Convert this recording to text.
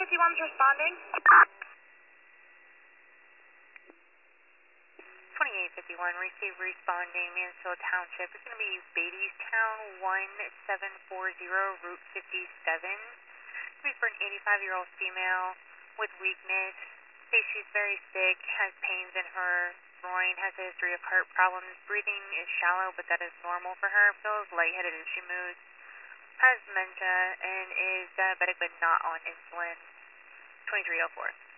2851's responding. 2851, receive responding, Mansfield Township. It's going to be Beattystown 1740, Route 57. It's going to be for an 85-year-old female with weakness. Hey, she's very sick, has pains in her groin, has a history of heart problems. Breathing is shallow, but that is normal for her. Feels lightheaded as she moves. Has dementia and is diabetic but not on insulin. 2304.